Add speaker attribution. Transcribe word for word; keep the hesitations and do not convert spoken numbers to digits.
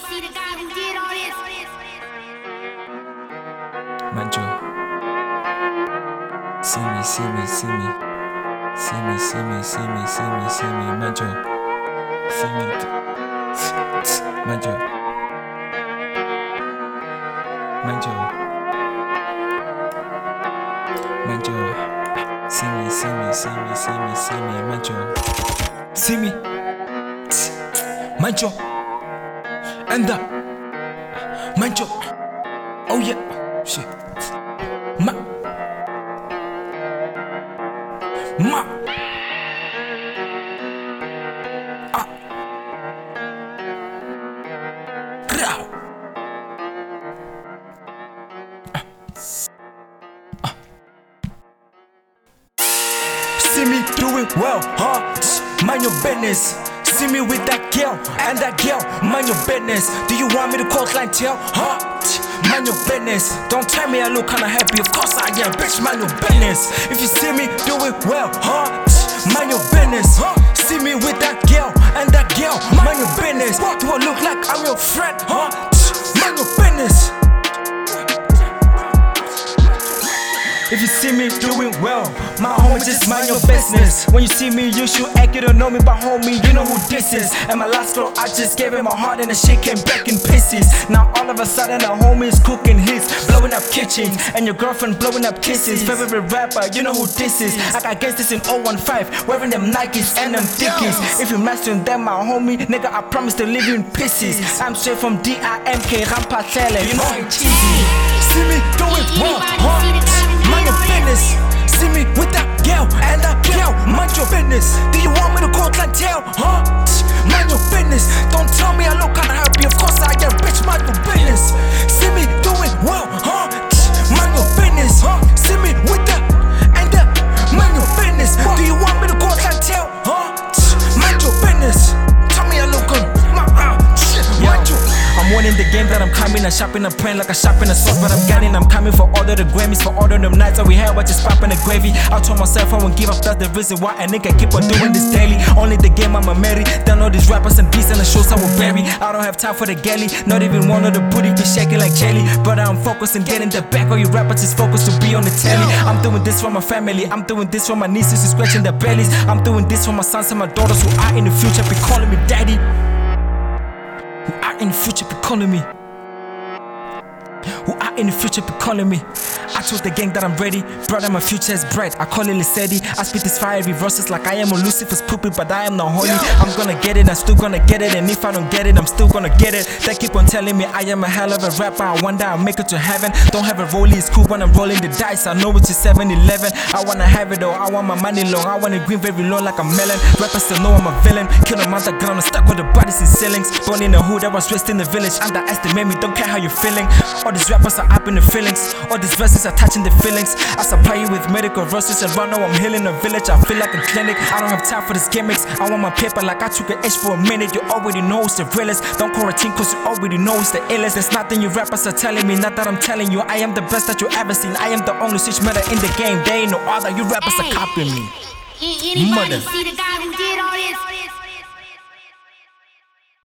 Speaker 1: see the guy who did all this.
Speaker 2: Manjo, see me, see me, see me, see me, see me, see me, see me, see me, Manjo, see me, Manjo, Manjo, Manjo, see me, see me, see me, see me, see me, Manjo, see me, Manjo, and the Manjo, oh yeah, shit. Ma Ma Ah Grow ah. Ah. See me doing well, huh? Mind your business. See me with that girl, and that girl, mind your business. Do you want me to call clientele, huh? Mind your business. Don't tell me I look kinda happy, of course I am, bitch, mind your business. If you see me do it well, huh? Mind your business, huh? See me with that girl, and that girl, mind your business. Do I look like I'm your friend, huh? Mind your business. If you see me doing well, my homie, just mind your business. When you see me, you should act, you don't know me, but homie, you know who this is. And my last girl, I just gave him my heart and the shit came back in pieces. Now all of a sudden, a homie's cooking hits, blowing up kitchens, and your girlfriend blowing up kisses. Favorite rapper, you know who this is. I got gangsters in oh one five, wearing them Nikes and them Dickies. If you messing them, my homie, nigga, I promise to leave you in pieces. I'm straight from D I M K, Rampatele, you know I'm cheesy. See me doing well, huh? Mind your business. See me with that girl and that girl. Mind your business. Do you want me to call clientele, huh? Mind your business. Don't tell me I look kinda happy. Of course I am, bitch. Mind your business. See me doing well, huh? Mind your business, huh? See me with that and that. Mind your business. Do you want me to call clientele, huh? Mind your business. Tell me I look good. My uh, shit. Mind you. I'm winning the game that I'm coming. I'm shopping, I'm praying like I shop in a sauce, but I'm getting. I'm coming for all of the Grammys, for all of them nights that we had, I just popping the gravy. I told myself I won't give up, that's the reason why a nigga keep on doing this daily. Only the game I'ma marry. Done all these rappers and beats and the shows I will bury. I don't have time for the galley, not even one of the booty be shaking like jelly. But I'm focused on getting the back. All you rappers is focused to be on the telly. I'm doing this for my family, I'm doing this for my nieces who scratching their bellies. I'm doing this for my sons and my daughters who are in the future be calling me daddy. Who are in the future be calling me. Who are in the future be calling me. I told the gang that I'm ready, brother, my future is bright. I call it Lissetti. I spit this fiery verses like I am on Lucifer's pulpit, but I am not holy. I'm gonna get it, I'm still gonna get it, and if I don't get it, I'm still gonna get it. They keep on telling me I am a hell of a rapper. I wonder I'll make it to heaven. Don't have a rollie, it's cool when I'm rolling the dice. I know it's a seven eleven. I wanna have it all, I want my money long. I want it green very low like a melon. Rappers still know I'm a villain. Kill them underground and stuck with the bodies in ceilings. Born in the hood, I was raised in the village. Underestimate me, don't care how you're feeling. All these rappers are up in the feelings. All these verses are touching the feelings. I supply you with medical verses, and right now I'm healing a village. I feel like a clinic. I don't have time for these gimmicks. I want my paper like I took an H for a minute. You already know it's the realest. Don't quarantine cause you already know it's the illest. There's nothing you rappers are telling me, not that I'm telling you. I am the best that you ever seen. I am the only switch matter in the game. There ain't no other. You rappers are copying me.
Speaker 1: Anybody see the guy who did all this?